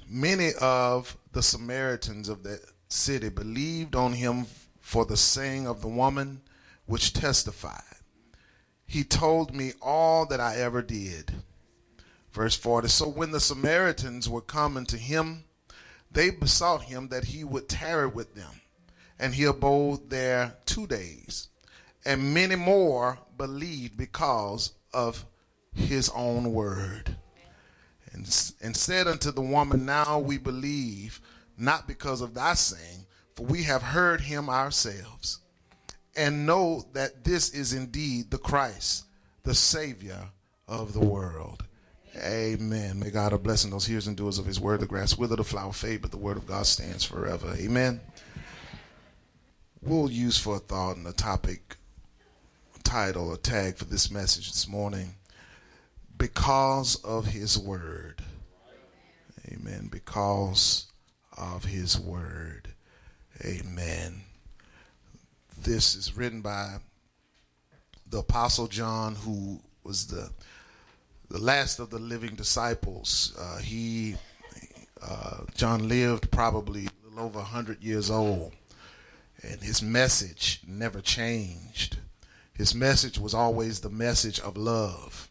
Many of the Samaritans of that city believed on him for the saying of the woman which testified, he told me all that I ever did. Verse 40. So when the Samaritans were coming to him, they besought him that he would tarry with them. And he abode there 2 days. And many more believed because of his own word. And said unto the woman, now we believe, not because of thy saying, for we have heard him ourselves, and know that this is indeed the Christ, the Savior of the world. Amen. May God have blessing those hearers and doers of his word. The grass wither, the flower fade, but the word of God stands forever. Amen. We'll use for a thought and a topic, title, or tag for this message this morning, because of his word. Amen. Because of his word. Amen. This is written by the Apostle John, who was the last of the living disciples. John lived probably a little over 100 years old, and his message never changed. His message was always the message of love.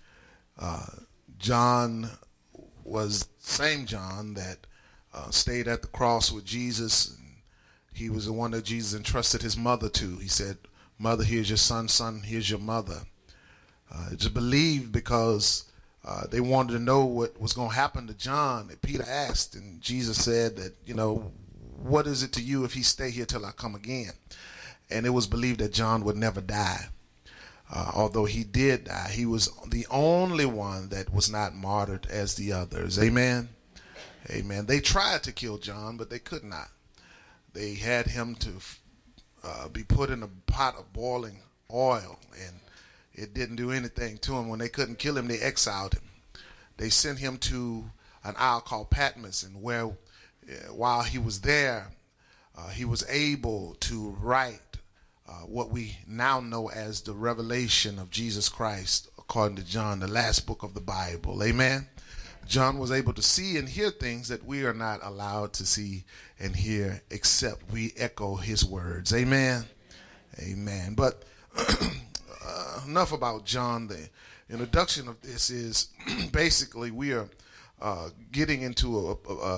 John was the same John that stayed at the cross with Jesus. And he was the one that Jesus entrusted his mother to. He said, mother, here's your son, son, here's your mother. Just believed because they wanted to know what was going to happen to John. And Peter asked, and Jesus said that, what is it to you if he stay here till I come again? And it was believed that John would never die. Although he did die, he was the only one that was not martyred as the others. Amen. Amen. They tried to kill John, but they could not. They had him to be put in a pot of boiling oil, and it didn't do anything to him. When they couldn't kill him, they exiled him. They sent him to an isle called Patmos, and while he was there, he was able to write what we now know as the revelation of Jesus Christ, according to John, the last book of the Bible. Amen. John was able to see and hear things that we are not allowed to see and hear except we echo his words. Amen. Amen. But enough about John. The introduction of this is basically we are getting into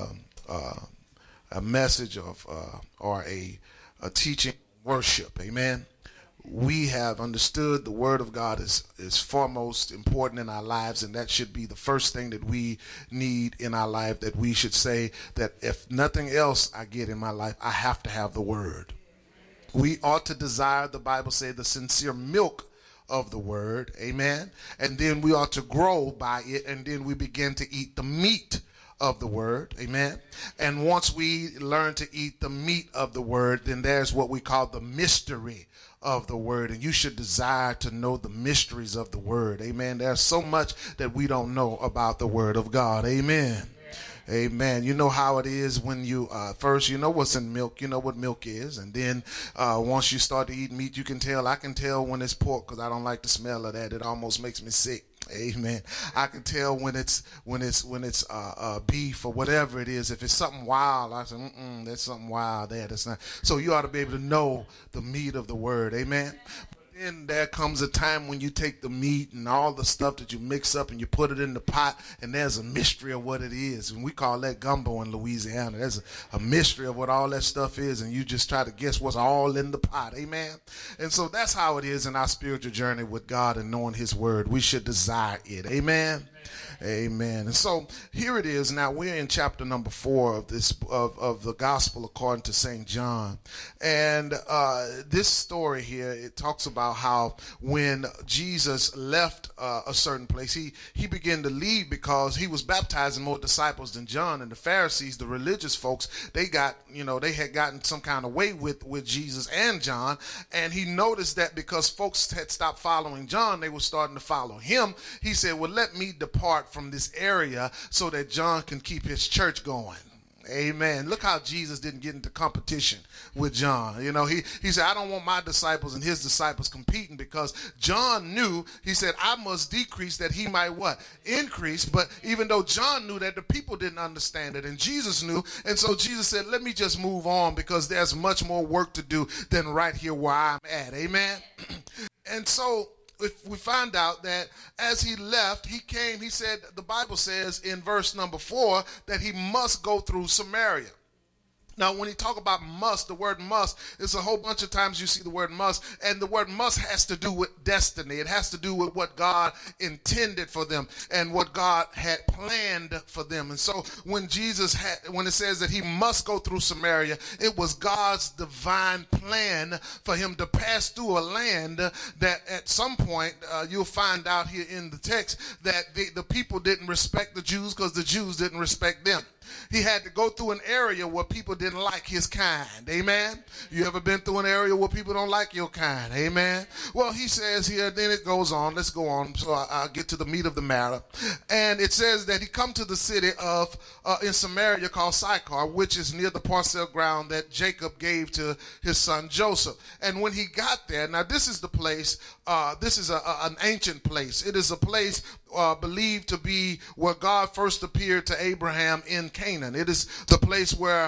a message of or a teaching worship. Amen. We have understood the word of God is foremost important in our lives, and that should be the first thing that we need in our life, that we should say that if nothing else I get in my life, I have to have the word. We ought to desire, the Bible says, the sincere milk of the word. Amen. And then we ought to grow by it, and then we begin to eat the meat of the word. Amen. And once we learn to eat the meat of the word, then there's what we call the mystery of the word. And you should desire to know the mysteries of the word. Amen. There's so much that we don't know about the word of God. Amen. Amen. You know how it is when you first, you know what's in milk, you know what milk is, and then once you start to eat meat, you can tell. I can tell when it's pork because I don't like the smell of that. It almost makes me sick. Amen. I can tell when it's beef or whatever it is. If it's something wild, I say, there's something wild there. That's not. So you ought to be able to know the meat of the word. Amen. Then there comes a time when you take the meat and all the stuff that you mix up and you put it in the pot, and there's a mystery of what it is. And we call that gumbo in Louisiana. There's a mystery of what all that stuff is, and you just try to guess what's all in the pot. Amen. And so that's how it is in our spiritual journey with God and knowing his word. We should desire it. Amen. Amen. And so here it is. Now we're in chapter number 4 of this of the gospel according to St. John. And this story here, it talks about how when Jesus left a certain place, he began to leave because he was baptizing more disciples than John. And the Pharisees, the religious folks, they had gotten some kind of way with Jesus and John. And he noticed that because folks had stopped following John, they were starting to follow him. He said, well, let me depart from this area so that John can keep his church going. Amen. Look how Jesus didn't get into competition with John. You know, he said, I don't want my disciples and his disciples competing, because John knew, he said, I must decrease that he might what? Increase. But even though John knew that, the people didn't understand it, and Jesus knew. And so Jesus said, let me just move on, because there's much more work to do than right here where I'm at. Amen. And so if we find out that as he left, he came, he said, the Bible says in verse number 4 that he must go through Samaria. Now, when you talk about must, the word must, it's a whole bunch of times you see the word must, and the word must has to do with destiny. It has to do with what God intended for them and what God had planned for them. And so when when it says that he must go through Samaria, it was God's divine plan for him to pass through a land that at some point, you'll find out here in the text, that the people didn't respect the Jews because the Jews didn't respect them. He had to go through an area where people didn't like his kind. Amen. You ever been through an area where people don't like your kind? Amen. Well, he says here, then it goes on. Let's go on. So I'll get to the meat of the matter. And it says that he come to the city of in Samaria called Sychar, which is near the parcel ground that Jacob gave to his son Joseph. And when he got there, now this is the place, this is an ancient place. It is a place believed to be where God first appeared to Abraham in Canaan. It is the place where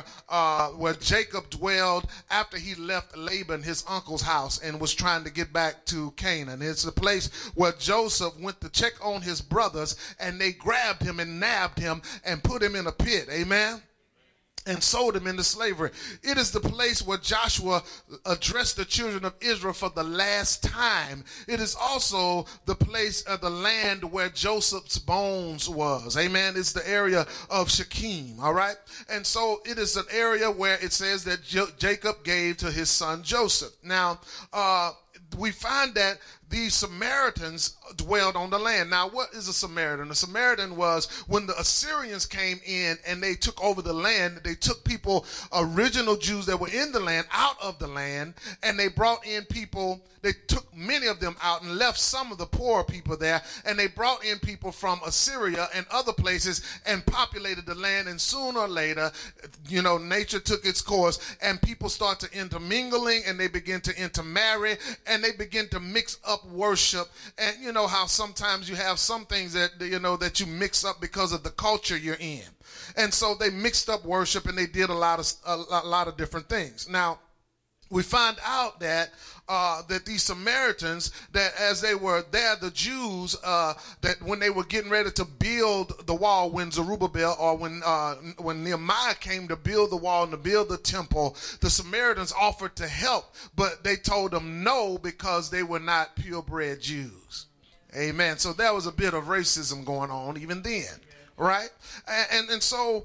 Jacob dwelled after he left Laban, his uncle's house, and was trying to get back to Canaan. It's the place where Joseph went to check on his brothers, and they grabbed him and nabbed him and put him in a pit. Amen. And sold him into slavery. It is the place where Joshua addressed the children of Israel for the last time. It is also the place of the land where Joseph's bones was. Amen. It's the area of Shechem. All right. And so it is an area where it says that Jacob gave to his son Joseph. Now, we find that these Samaritans dwelled on the land. Now, what is a Samaritan? A Samaritan was when the Assyrians came in and they took over the land. They took people, original Jews that were in the land, out of the land, and they brought in people. They took many of them out and left some of the poor people there, and they brought in people from Assyria and other places and populated the land. And sooner or later, you know, nature took its course, and people start to intermingling, and they begin to intermarry, and they begin to mix up worship. And you know how sometimes you have some things that that you mix up because of the culture you're in. And so they mixed up worship, and they did a lot of different things. Now, we find out that that these Samaritans, that as they were there, the Jews, that when they were getting ready to build the wall, when Zerubbabel or when Nehemiah came to build the wall and to build the temple, the Samaritans offered to help, but they told them no because they were not purebred Jews. Amen. So there was a bit of racism going on even then, right? And so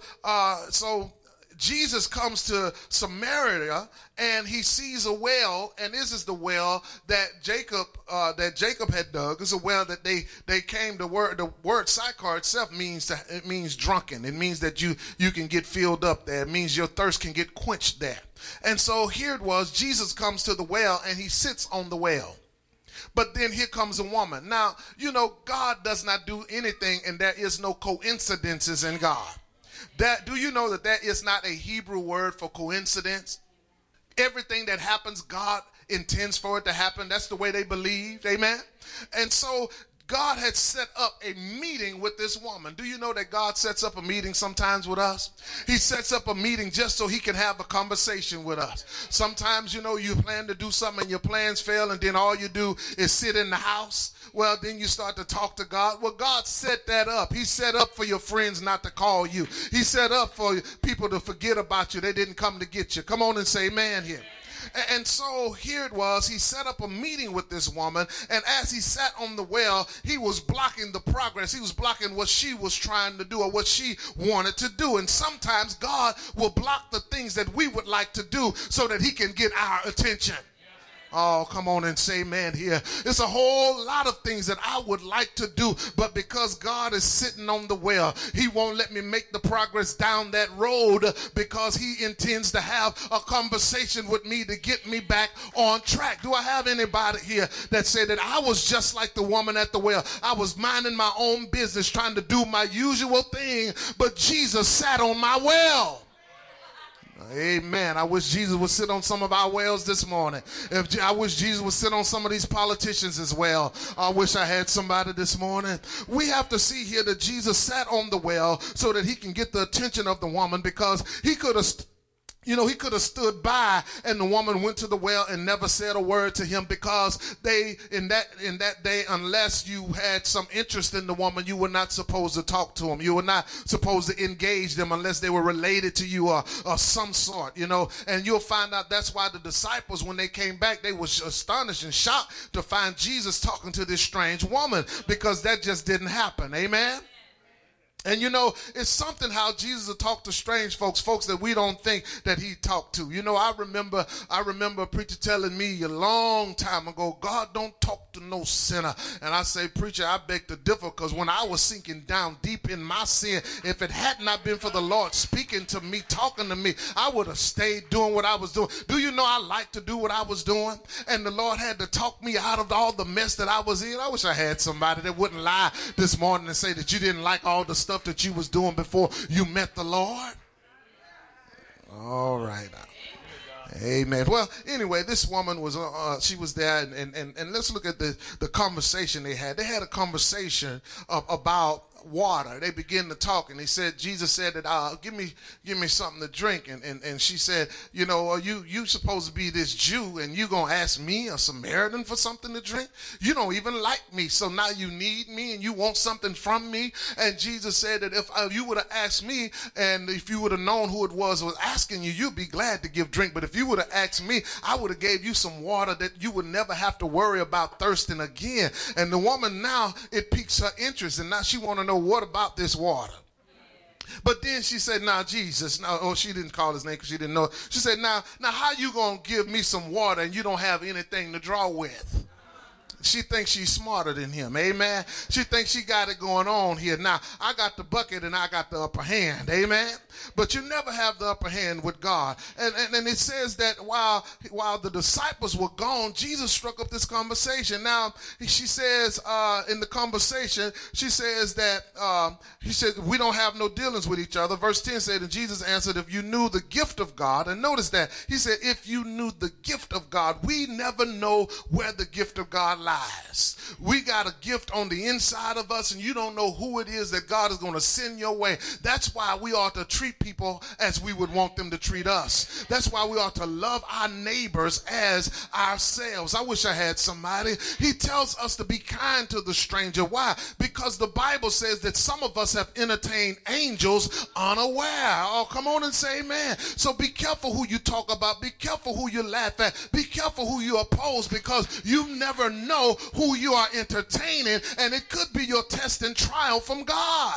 Jesus comes to Samaria, and he sees a well, and this is the well that Jacob had dug. It's a well that they came to. The word Sychar itself means drunken. It means that you can get filled up there. It means your thirst can get quenched there. And so here it was. Jesus comes to the well, and he sits on the well. But then here comes a woman. Now, God does not do anything, and there is no coincidences in God. Do you know that is not a Hebrew word for coincidence? Everything that happens, God intends for it to happen. That's the way they believed. Amen. And so God had set up a meeting with this woman. Do you know that God sets up a meeting sometimes with us? He sets up a meeting just so he can have a conversation with us. Sometimes, you plan to do something and your plans fail, and then all you do is sit in the house. Well, then you start to talk to God. Well, God set that up. He set up for your friends not to call you. He set up for people to forget about you. They didn't come to get you. Come on and say amen here. And so here it was. He set up a meeting with this woman, and as he sat on the well, he was blocking the progress. He was blocking what she was trying to do or what she wanted to do. And sometimes God will block the things that we would like to do so that he can get our attention. Oh, come on and say amen here. It's a whole lot of things that I would like to do, but because God is sitting on the well, he won't let me make the progress down that road because he intends to have a conversation with me to get me back on track. Do I have anybody here that said that I was just like the woman at the well? I was minding my own business, trying to do my usual thing, but Jesus sat on my well. Amen. I wish Jesus would sit on some of our wells this morning. I wish Jesus would sit on some of these politicians as well. I wish I had somebody this morning. We have to see here that Jesus sat on the well so that he can get the attention of the woman, because he could have he could have stood by and the woman went to the well and never said a word to him, because they in that day, unless you had some interest in the woman, you were not supposed to talk to them. You were not supposed to engage them unless they were related to you or some sort, and you'll find out that's why the disciples, when they came back, they were astonished and shocked to find Jesus talking to this strange woman, because that just didn't happen. Amen. And it's something how Jesus will talk to strange folks that we don't think that he talked to. I remember a preacher telling me a long time ago, God don't talk to no sinner. And I say, preacher, I beg to differ, because when I was sinking down deep in my sin, if it had not been for the Lord speaking to me, talking to me, I would have stayed doing what I was doing. Do you know I like to do what I was doing? And the Lord had to talk me out of all the mess that I was in. I wish I had somebody that wouldn't lie this morning and say that you didn't like all the stuff that you was doing before you met the Lord. All right. Amen. Well, anyway, this woman was she was there, and let's look at the conversation they had. They had a conversation about water. They began to talk, and Jesus said that give me something to drink, and she said, you supposed to be this Jew, and you gonna ask me, a Samaritan, for something to drink? You don't even like me, so now you need me and you want something from me? And Jesus said that if you would have asked me, and if you would have known who it was asking you, you'd be glad to give drink. But if you would have asked me, I would have gave you some water that you would never have to worry about thirsting again. And the woman, now it piques her interest, and now she want to know, what about this water? But then she said, now Jesus, she didn't call his name because she didn't know. She said, now how you going to give me some water and you don't have anything to draw with? She thinks she's smarter than him. Amen. She thinks she got it going on here. Now, I got the bucket and I got the upper hand. Amen. But you never have the upper hand with God. And it says that while the disciples were gone, Jesus struck up this conversation. Now, she says in the conversation, she says that he said, we don't have no dealings with each other. Verse 10 said, and Jesus answered, if you knew the gift of God, and notice that he said, if you knew the gift of God, we never know where the gift of God lies. We got a gift on the inside of us, and you don't know who it is that God is going to send your way. That's why we ought to treat people as we would want them to treat us. That's why we ought to love our neighbors as ourselves. I wish I had somebody. He tells us to be kind to the stranger. Why? Because the Bible says that some of us have entertained angels unaware. Oh, come on and say amen. So be careful who you talk about. Be careful who you laugh at. Be careful who you oppose, because you never know who you are entertaining, and it could be your test and trial from God.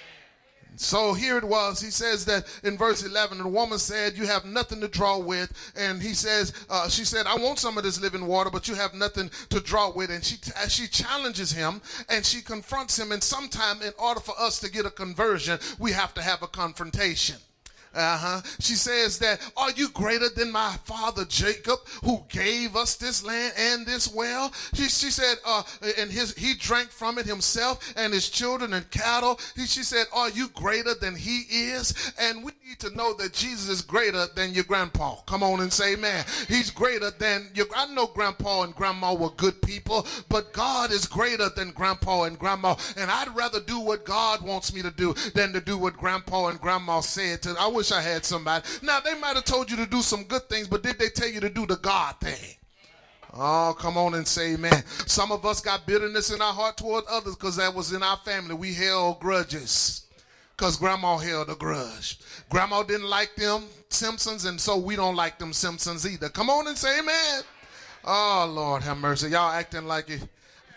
So here it was. He says that in verse 11, the woman said, you have nothing to draw with. And he says, she said, I want some of this living water, but you have nothing to draw with. And she challenges him and she confronts him. And sometime in order for us to get a conversion, we have to have a confrontation. She says that, are you greater than my father Jacob, who gave us this land and this well? She said, and he drank from it himself and his children and cattle. She said, are you greater than he is? And we need to know that Jesus is greater than your grandpa. Come on and say amen. He's greater than I know grandpa and grandma were good people, but God is greater than grandpa and grandma. And I'd rather do what God wants me to do than to do what grandpa and grandma said to. I wish I had somebody. Now, they might have told you to do some good things, but did they tell you to do the God thing? Oh, come on and say amen. Some of us got bitterness in our heart toward others because that was in our family. We held grudges because grandma held a grudge. Grandma didn't like them Simpsons, and so we don't like them Simpsons either. Come on and say amen. Oh, Lord have mercy. Y'all acting like it.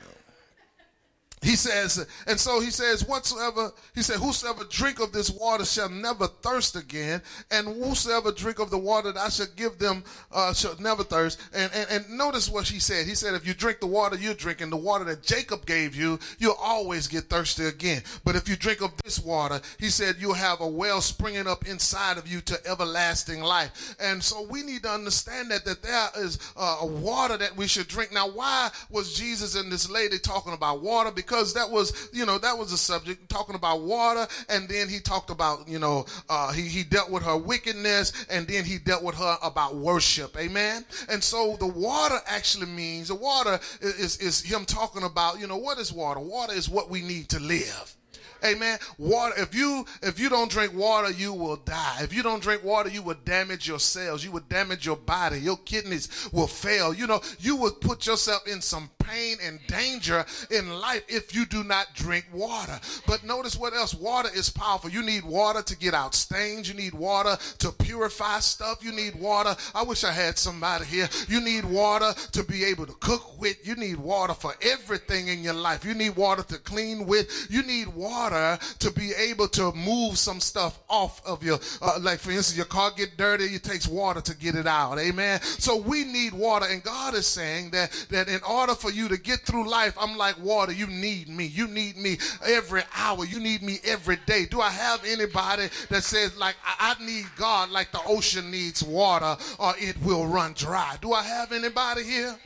He says, and so he says, whosoever drink of this water shall never thirst again, and whosoever drink of the water that I shall give them shall never thirst. And notice what he said. He said, if you drink the water you're drinking, the water that Jacob gave you, you'll always get thirsty again. But if you drink of this water, he said, you'll have a well springing up inside of you to everlasting life. And so we need to understand that there is a water that we should drink. Now, why was Jesus and this lady talking about water? Because because that was, that was the subject, talking about water. And then he talked about, he dealt with her wickedness, and then he dealt with her about worship. Amen. And so the water actually means, the water is him talking about, what is water? Water is what we need to live. Amen. Water, if you don't drink water, you will die. If you don't drink water, you will damage your cells. You will damage your body. Your kidneys will fail. You will put yourself in some pain and danger in life if you do not drink water. But notice what else? Water is powerful. You need water to get out stains. You need water to purify stuff. You need water. I wish I had somebody here. You need water to be able to cook with. You need water for everything in your life. You need water to clean with. You need water to be able to move some stuff off of your, like for instance, your car get dirty, it takes water to get it out. Amen. So we need water, and God is saying that in order for you to get through life, I'm like water. You need me. You need me every hour. You need me every day. Do I have anybody that says, like, I need God like the ocean needs water or it will run dry? Do I have anybody here?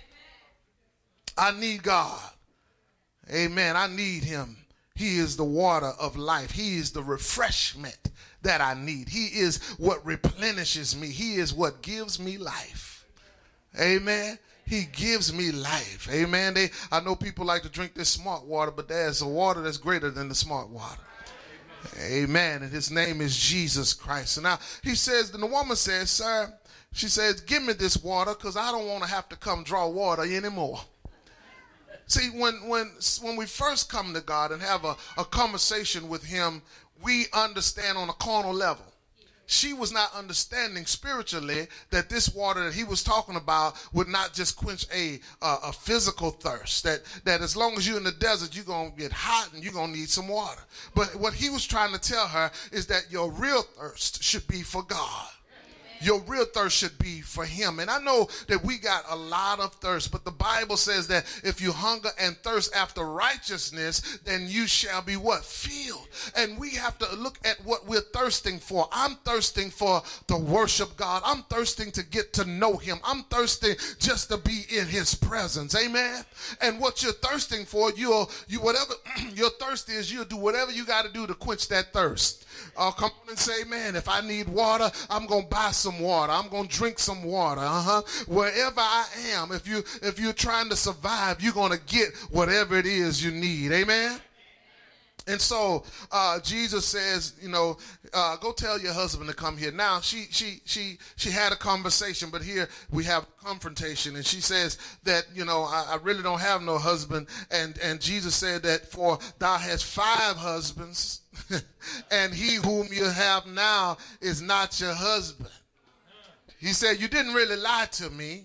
I need God. Amen. I need him. He is the water of life. He is the refreshment that I need. He is what replenishes me. He is what gives me life. Amen. He gives me life. Amen. I know people like to drink this smart water, but there's a water that's greater than the smart water. Amen. And his name is Jesus Christ. And now he says, and the woman says, sir, she says, give me this water because I don't want to have to come draw water anymore. See, when we first come to God and have a conversation with him, we understand on a carnal level. She was not understanding spiritually that this water that he was talking about would not just quench a physical thirst, that as long as you're in the desert, you're going to get hot and you're going to need some water. But what he was trying to tell her is that your real thirst should be for God. Your real thirst should be for him. And I know that we got a lot of thirst, but the Bible says that if you hunger and thirst after righteousness, then you shall be what? Filled. And we have to look at what we're thirsting for. I'm thirsting for to worship God. I'm thirsting to get to know him. I'm thirsting just to be in his presence. Amen. And what you're thirsting for, you whatever your thirst is, you'll do whatever you got to do to quench that thirst. Come on and say, man, if I need water, I'm going to buy some water. I'm going to drink some water. Wherever I am, if you're trying to survive, you're going to get whatever it is you need. Amen. And so Jesus says, go tell your husband to come here. Now she had a conversation, but here we have confrontation, and she says that I really don't have no husband, and Jesus said that for thou hast 5 husbands, and he whom you have now is not your husband. He said, you didn't really lie to me.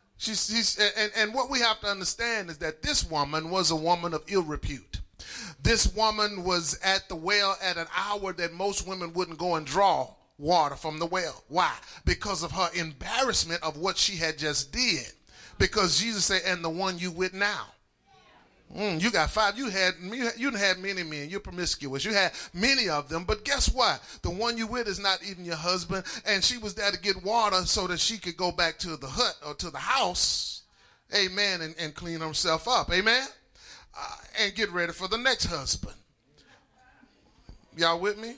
And what we have to understand is that this woman was a woman of ill repute. This woman was at the well at an hour that most women wouldn't go and draw water from the well. Why? Because of her embarrassment of what she had just did. Because Jesus said, and the one you with now. You got 5. You had many men. You're promiscuous. You had many of them. But guess what? The one you with is not even your husband. And she was there to get water so that she could go back to the hut or to the house. Amen. And clean herself up. Amen. And get ready for the next husband. Y'all with me?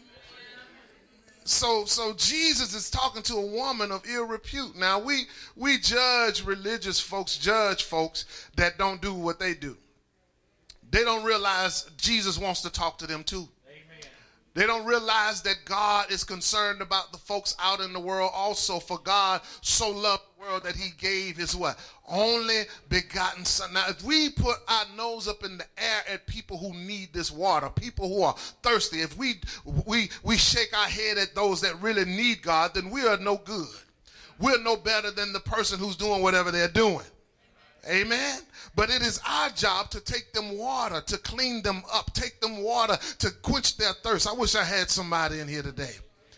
So Jesus is talking to a woman of ill repute. Now we judge religious folks, judge folks that don't do what they do. They don't realize Jesus wants to talk to them too. Amen. They don't realize that God is concerned about the folks out in the world also. For God so loved the world that he gave his what? Only begotten son. Now, if we put our nose up in the air at people who need this water, people who are thirsty, if we shake our head at those that really need God, then we are no good. We're no better than the person who's doing whatever they're doing. Amen. But it is our job to take them water, to clean them up, take them water to quench their thirst. I wish I had somebody in here today.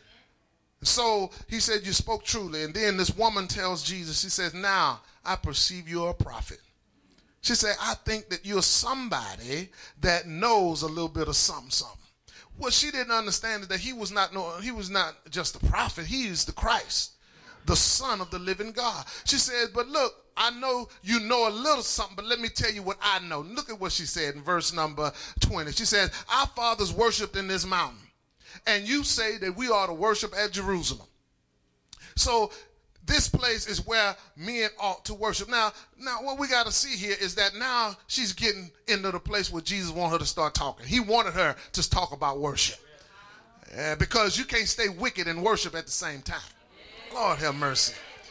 So he said, you spoke truly. And then this woman tells Jesus, she says, now I perceive you're a prophet. She said, I think that you're somebody that knows a little bit of something. What she didn't understand is that he was not just a prophet. He is the Christ. the Son of the living God. She said, but look, I know you know a little something, but let me tell you what I know. Look at what she said in verse number 20. She said, our fathers worshiped in this mountain, and you say that we ought to worship at Jerusalem. So this place is where men ought to worship. Now what we got to see here is that now she's getting into the place where Jesus wanted her to start talking. He wanted her to talk about worship. Because you can't stay wicked and worship at the same time. Lord have mercy.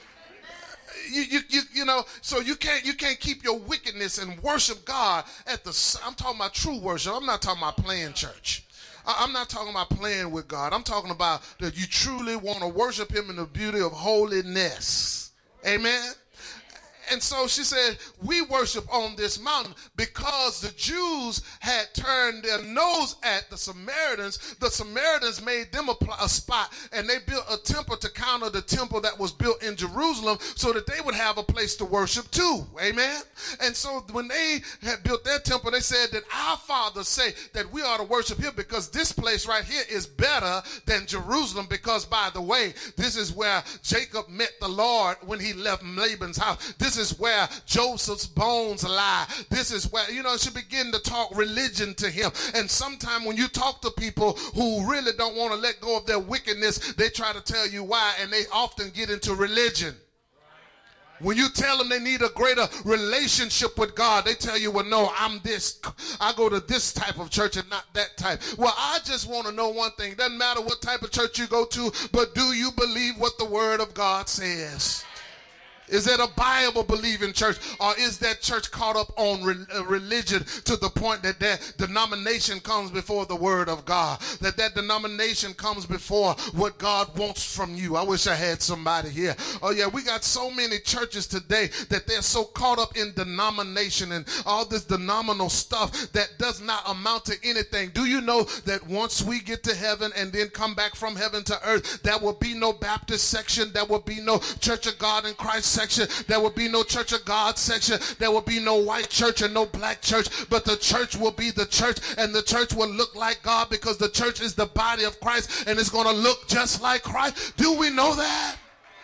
You know, so you can't keep your wickedness and worship God at the. I'm talking about true worship. I'm not talking about playing church. I'm not talking about playing with God. I'm talking about that you truly want to worship him in the beauty of holiness. Amen. And so she said, we worship on this mountain because the Jews had turned their nose at the Samaritans. The Samaritans made them a spot, and they built a temple to counter the temple that was built in Jerusalem so that they would have a place to worship too. Amen. And so when they had built their temple, they said that our fathers say that we ought to worship here because this place right here is better than Jerusalem, because, by the way, this is where Jacob met the Lord when he left Laban's house. This is where Joseph's bones lie. This is where, you know, she begin to talk religion to him. And sometimes when you talk to people who really don't want to let go of their wickedness, they try to tell you why, and they often get into religion. When you tell them they need a greater relationship with God, they tell you, well, no, I'm this. I go to this type of church and not that type. Well, I just want to know one thing. It doesn't matter what type of church you go to, but do you believe what the Word of God says? Is that a Bible believing church, or is that church caught up on religion to the point that that denomination comes before the Word of God, that denomination comes before what God wants from you? I wish I had somebody here. Oh yeah, we got so many churches today that they're so caught up in denomination and all this denominational stuff that does not amount to anything. Do you know that once we get to heaven and then come back from heaven to earth, there will be no Baptist section, there will be no Church of God in Christ section, there will be no Church of God section, there will be no white church and no black church, but the church will be the church, and the church will look like God, because the church is the body of Christ, and it's going to look just like Christ. Do we know that?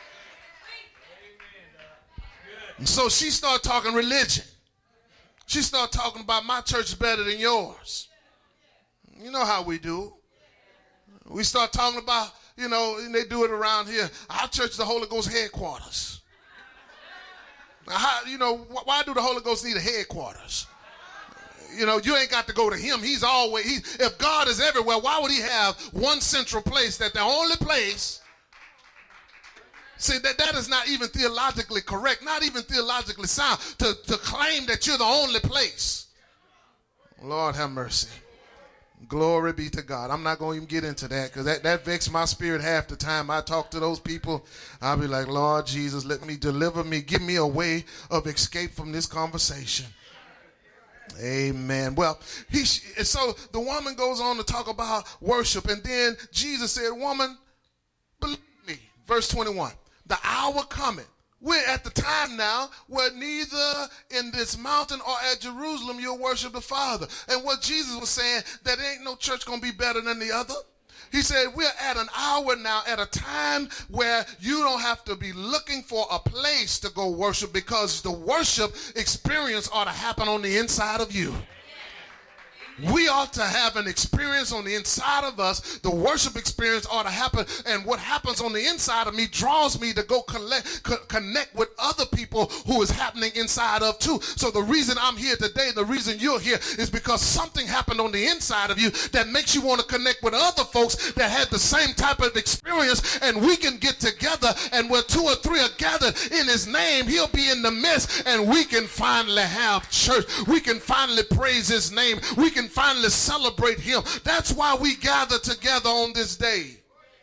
So she started talking religion. She started talking about my church is better than yours. You know how we do. We start talking about, you know, and they do it around here. Our church is the Holy Ghost headquarters. Now, how, you know, why do the Holy Ghost need a headquarters? You know, you ain't got to go to him. He's always, if God is everywhere, why would he have one central place, that the only place? See, that is not even theologically correct, not even theologically sound, to claim that you're the only place. Lord have mercy. Glory be to God. I'm not going to even get into that, because that vexed my spirit half the time. I talk to those people, I'll be like, Lord Jesus, let me deliver me. Give me a way of escape from this conversation. Amen. Well, so the woman goes on to talk about worship, and then Jesus said, woman, believe me. Verse 21, the hour cometh. We're at the time now where neither in this mountain or at Jerusalem you'll worship the Father. And what Jesus was saying, that ain't no church going to be better than the other. He said, we're at an hour now, at a time where you don't have to be looking for a place to go worship, because the worship experience ought to happen on the inside of you. We ought to have an experience on the inside of us. The worship experience ought to happen, and what happens on the inside of me draws me to go connect with other people who is happening inside of too. So the reason I'm here today, the reason you're here, is because something happened on the inside of you that makes you want to connect with other folks that had the same type of experience, and we can get together, and where two or three are gathered in his name, he'll be in the midst, and we can finally have church. We can finally praise his name. We can finally celebrate him. That's why we gather together on this day.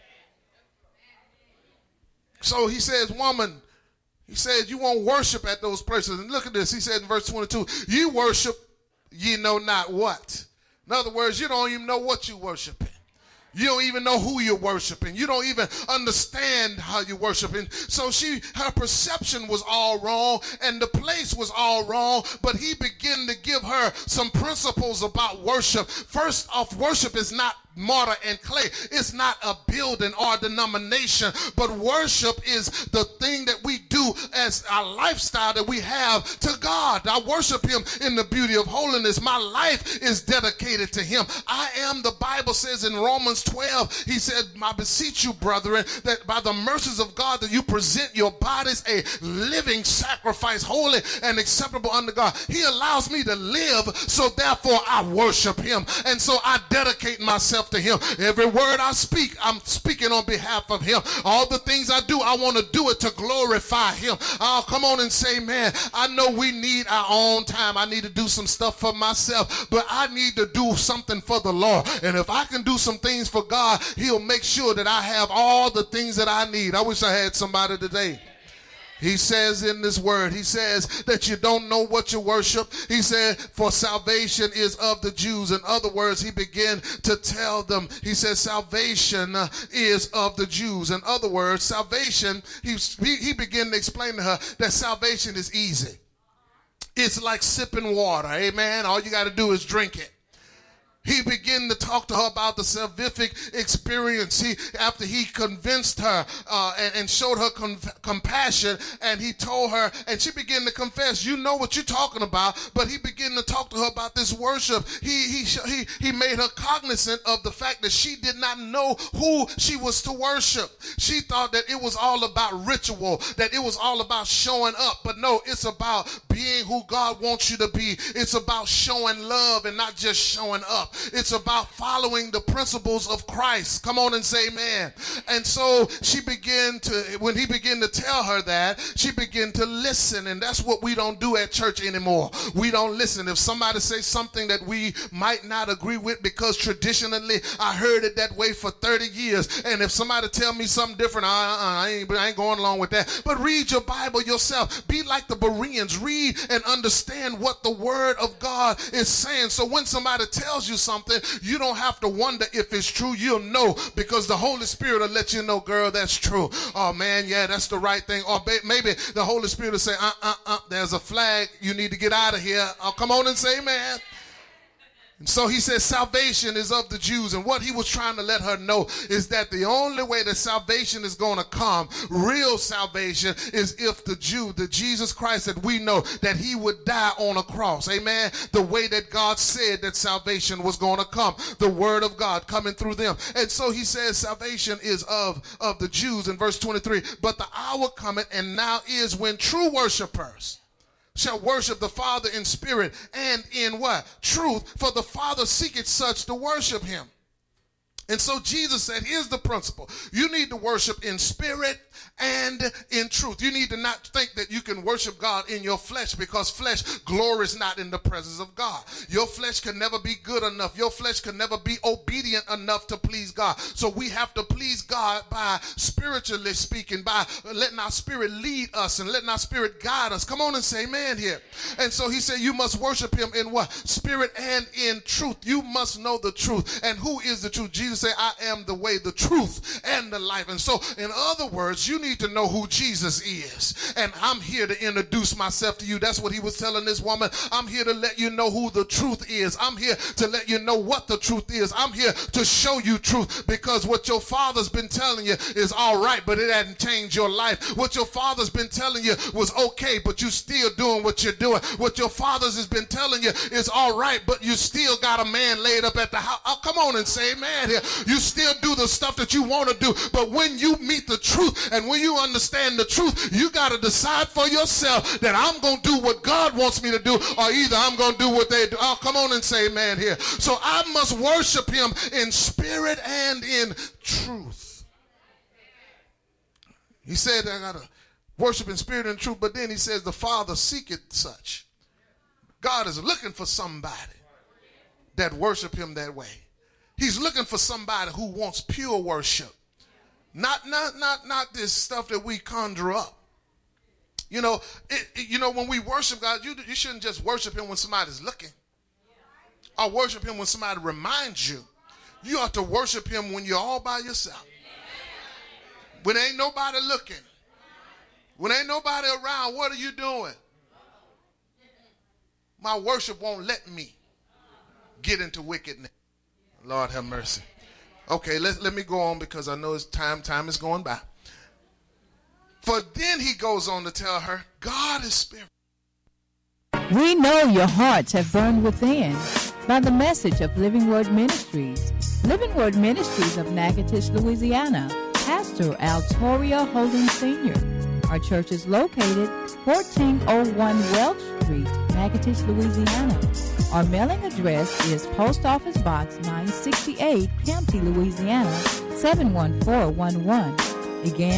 So he says, woman, he says, you won't worship at those places. And look at this. He said in verse 22, you worship ye know not what. In other words, you don't even know what you're worshiping. You don't even know who you're worshiping. You don't even understand how you're worshiping. So her perception was all wrong, and the place was all wrong, but he began to give her some principles about worship. First off, worship is not mortar and clay. It's not a building or a denomination, but worship is the thing that we do as our lifestyle that we have to God. I worship him in the beauty of holiness. My life is dedicated to him. I am, the Bible says in Romans 12, he said, I beseech you, brethren, that by the mercies of God that you present your bodies a living sacrifice, holy and acceptable unto God. He allows me to live, so therefore I worship him. And so I dedicate myself to him. Every word I speak, I'm speaking on behalf of him. All the things I do, I want to do it to glorify him. Oh, come on and say, man, I know we need our own time. I need to do some stuff for myself, but I need to do something for the Lord. And if I can do some things for God, he'll make sure that I have all the things that I need. I wish I had somebody today. He says in this word, he says that you don't know what you worship. He said, for salvation is of the Jews. In other words, he began to tell them, he says, salvation is of the Jews. In other words, salvation, he began to explain to her that salvation is easy. It's like sipping water, amen? All you got to do is drink it. He began to talk to her about the salvific experience. After he convinced her and showed her compassion, and he told her, and she began to confess, you know what you're talking about, but he began to talk to her about this worship. He made her cognizant of the fact that she did not know who she was to worship. She thought that it was all about ritual, that it was all about showing up, but no, it's about being who God wants you to be. It's about showing love and not just showing up. It's about following the principles of Christ. Come on and say amen. And so she began to, when he began to tell her that, she began to listen. And that's what we don't do at church anymore. We don't listen. If somebody says something that we might not agree with because traditionally I heard it that way for 30 years. And if somebody tell me something different, I ain't going along with that. But read your Bible yourself. Be like the Bereans. Read and understand what the word of God is saying. So when somebody tells you something, you don't have to wonder if it's true. You'll know, because the Holy Spirit will let you know, girl, that's true. Oh man, yeah, that's the right thing. Or maybe the Holy Spirit will say, there's a flag, you need to get out of here. Oh, come on and say, man. And so he says salvation is of the Jews. And what he was trying to let her know is that the only way that salvation is going to come, real salvation, is if the Jesus Christ that we know, that he would die on a cross. Amen. The way that God said that salvation was going to come. The word of God coming through them. And so he says salvation is of the Jews in verse 23. But the hour cometh, and now is, when true worshipers shall worship the Father in spirit and in what? Truth, for the Father seeketh such to worship him. And so Jesus said, here's the principle. You need to worship in spirit and in truth. You need to not think that you can worship God in your flesh, because flesh glories not in the presence of God. Your flesh can never be good enough. Your flesh can never be obedient enough to please God. So we have to please God by, spiritually speaking, by letting our spirit lead us and letting our spirit guide us. Come on and say amen here. And so he said you must worship him in what? Spirit and in truth. You must know the truth. And who is the truth? Jesus said, I am the way, the truth, and the life. And so, in other words, you need to know who Jesus is. And I'm here to introduce myself to you. That's what he was telling this woman. I'm here to let you know who the truth is. I'm here to let you know what the truth is. I'm here to show you truth, because what your father's been telling you is all right, but it hasn't changed your life. What your father's been telling you was okay, but you still doing what you're doing. What your father's has been telling you is all right, but you still got a man laid up at the house. Oh, come on and say amen here. You still do the stuff that you want to do, but when you meet the truth and when you understand the truth, you got to decide for yourself that I'm going to do what God wants me to do, or either I'm going to do what they do. Oh, come on and say amen here. So I must worship him in spirit and in truth. He said I got to worship in spirit and truth, but then he says the Father seeketh such. God is looking for somebody that worship him that way. He's looking for somebody who wants pure worship. Not this stuff that we conjure up. You know, when we worship God, you shouldn't just worship him when somebody's looking, or worship him when somebody reminds you. You ought to worship him when you're all by yourself. When ain't nobody looking. When ain't nobody around, what are you doing? My worship won't let me get into wickedness. Lord have mercy. Okay, let me go on because I know it's time is going by. For then he goes on to tell her, God is spirit. We know your hearts have burned within by the message of Living Word Ministries. Living Word Ministries of Natchitoches, Louisiana. Pastor Altoria Holden Sr. Our church is located 1401 Welch Street, Natchitoches, Louisiana. Our mailing address is Post Office Box 968, Campty, Louisiana 71411. Again,